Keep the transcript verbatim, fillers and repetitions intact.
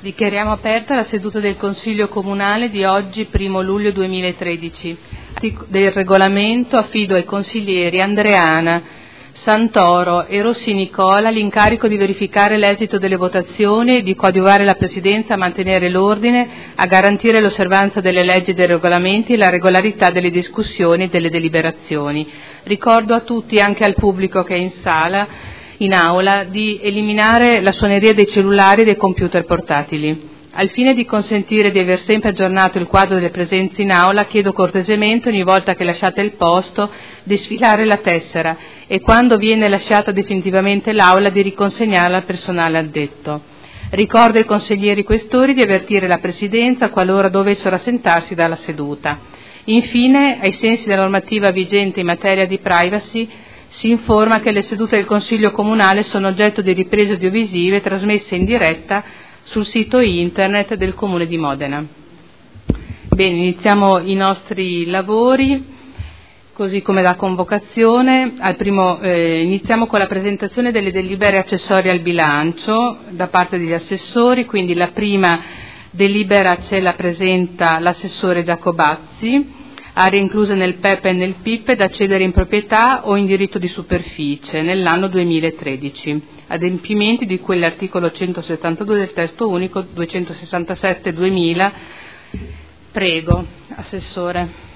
Dichiariamo aperta la seduta del Consiglio Comunale di oggi, primo luglio duemilatredici. Del regolamento affido ai consiglieri Andreana, Santoro e Rossi Nicola l'incarico di verificare l'esito delle votazioni e di coadiuvare la Presidenza a mantenere l'ordine, a garantire l'osservanza delle leggi e dei regolamenti e la regolarità delle discussioni e delle deliberazioni. Ricordo a tutti, anche al pubblico che è in sala, in aula, di eliminare la suoneria dei cellulari e dei computer portatili. Al fine di consentire di aver sempre aggiornato il quadro delle presenze in aula, chiedo cortesemente, ogni volta che lasciate il posto, di sfilare la tessera e, quando viene lasciata definitivamente l'aula, di riconsegnarla al personale addetto. Ricordo ai consiglieri questori di avvertire la Presidenza qualora dovessero assentarsi dalla seduta. Infine, ai sensi della normativa vigente in materia di privacy, si informa che le sedute del Consiglio Comunale sono oggetto di riprese audiovisive trasmesse in diretta sul sito internet del Comune di Modena. Bene, iniziamo i nostri lavori, così come la convocazione. Al primo, eh, iniziamo con la presentazione delle delibere accessorie al bilancio da parte degli assessori, quindi la prima delibera ce la presenta l'assessore Giacobazzi. Aree incluse nel P E P e nel P I P da cedere in proprietà o in diritto di superficie nell'anno duemilatredici. Adempimenti di cui l'articolo centosettantadue del testo unico duecentosessantasette duemila. Prego, Assessore.